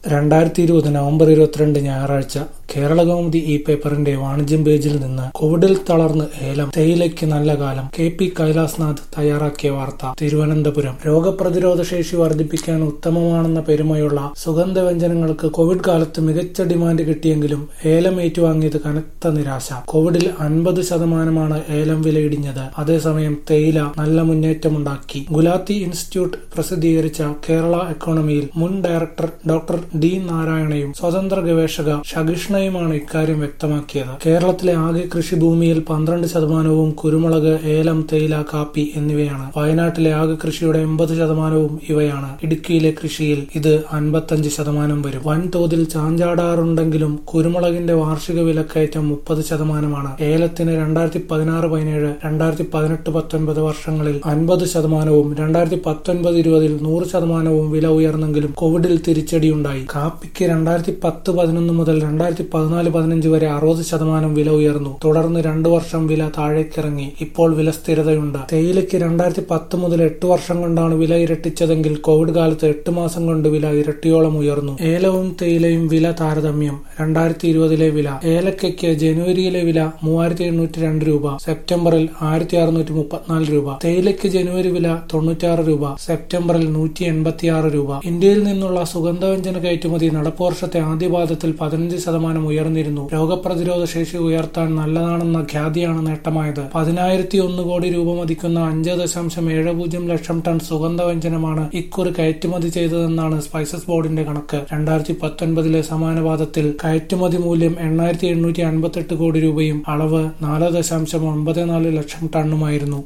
2020 November 22 ഞായറാഴ്ച കേരളകൗമുദി പേപ്പറിന്റെ വാണിജ്യം പേജിൽ നിന്ന് കോവിഡിൽ തളർന്ന് ഏലം, തേയിലയ്ക്ക് നല്ല കാലം. കെ.പി. കൈലാസ്നാഥ് തയ്യാറാക്കിയ വാർത്ത. തിരുവനന്തപുരം. രോഗപ്രതിരോധ ശേഷി വർദ്ധിപ്പിക്കാൻ ഉത്തമമാണെന്ന പെരുമയുള്ള സുഗന്ധവ്യഞ്ജനങ്ങൾക്ക് കോവിഡ് കാലത്ത് മികച്ച ഡിമാൻഡ് കിട്ടിയെങ്കിലും ഏലം ഏറ്റുവാങ്ങിയത് കനത്ത നിരാശ. കോവിഡിൽ 50% ഏലം വിലയിടിഞ്ഞത്. അതേസമയം തേയില നല്ല മുന്നേറ്റമുണ്ടാക്കി. ഗുലാത്തി ഇൻസ്റ്റിറ്റ്യൂട്ട് പ്രസിദ്ധീകരിച്ച കേരള എക്കോണമിയിൽ മുൻ ഡയറക്ടർ ഡോക്ടർ ഡി നാരായണയും സ്വതന്ത്ര ഗവേഷക ഷകിഷ്ണയുമാണ് ഇക്കാര്യം വ്യക്തമാക്കിയത്. കേരളത്തിലെ ആകെ കൃഷിഭൂമിയിൽ 12% കുരുമുളക്, ഏലം, തേയില, കാപ്പി എന്നിവയാണ്. വയനാട്ടിലെ ആകെ കൃഷിയുടെ 80% ഇവയാണ്. ഇടുക്കിയിലെ കൃഷിയിൽ ഇത് 55% വരും. വൻതോതിൽ ചാഞ്ചാടാറുണ്ടെങ്കിലും കുരുമുളകിന്റെ വാർഷിക വിലക്കയറ്റം 30%. ഏലത്തിന് 2016-17, 2018-19 വർഷങ്ങളിൽ 50%വും 2019-20 100%വും വില ഉയർന്നെങ്കിലും കോവിഡിൽ തിരിച്ചടിയുണ്ടായി. കാപ്പിക്ക് 2010-11 മുതൽ 2014-15 വരെ 60% വില ഉയർന്നു. തുടർന്ന് 2 വർഷം വില താഴേക്കിറങ്ങി. ഇപ്പോൾ വില സ്ഥിരതയുണ്ട്. തേയിലയ്ക്ക് 2010 മുതൽ 8 വർഷം കൊണ്ടാണ് വില ഇരട്ടിച്ചതെങ്കിൽ കോവിഡ് കാലത്ത് 8 മാസം കൊണ്ട് വില ഇരട്ടിയോളം ഉയർന്നു. ഏലവും തേയിലയും വില താരതമ്യം. 2020 വില. ഏലക്കയ്ക്ക് ജനുവരിയിലെ വില 3802 രൂപ, സെപ്റ്റംബറിൽ 1634 രൂപ. തേയിലയ്ക്ക് ജനുവരി വില 96 രൂപ, സെപ്റ്റംബറിൽ 186 രൂപ. ഇന്ത്യയിൽ നിന്നുള്ള സുഗന്ധവ്യഞ്ജന കയറ്റുമതി നടപ്പ് വർഷത്തെ ആദ്യപാദത്തിൽ 15% ഉയർന്നിരുന്നു. രോഗപ്രതിരോധ ശേഷി ഉയർത്താൻ നല്ലതാണെന്ന ഖ്യാതിയാണ് നേട്ടമായത്. 10,001 കോടി രൂപ മതിക്കുന്ന 5.70 ലക്ഷം ടൺ സുഗന്ധവ്യഞ്ജനമാണ് ഇക്കുറി കയറ്റുമതി ചെയ്തതെന്നാണ് സ്പൈസസ് ബോർഡിന്റെ കണക്ക്. 2019 സമാന പാദത്തിൽ കയറ്റുമതി മൂല്യം 8,858 കോടി രൂപയും അളവ് 4.94 ലക്ഷം ടണ്ണുമായിരുന്നു.